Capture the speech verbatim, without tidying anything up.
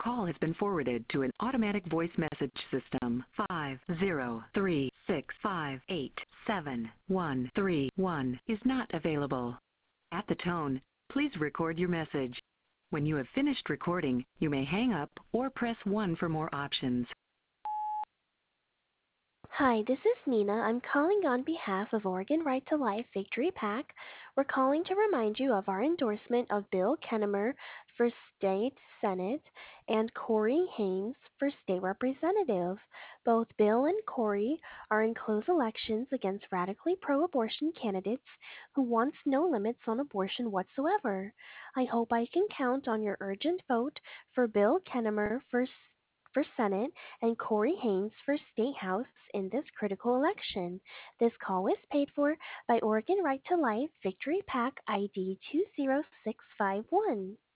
call has been forwarded to an automatic voice message system. five zero three six five eight seven one three one is not available. At the tone, please record your message. When you have finished recording, you may hang up or press one for more options. Hi, this is Nina. I'm calling on behalf of Oregon Right to Life Victory PAC. We're calling to remind you of our endorsement of Bill Kennemer for State Senate and Corey Haynes for State Representative. Both Bill and Corey are in close elections against radically pro-abortion candidates who want no limits on abortion whatsoever. I hope I can count on your urgent vote for Bill Kennemer for for Senate and Corey Haynes for State House in this critical election. This call is paid for by Oregon Right to Life Victory PAC I D two zero six five one.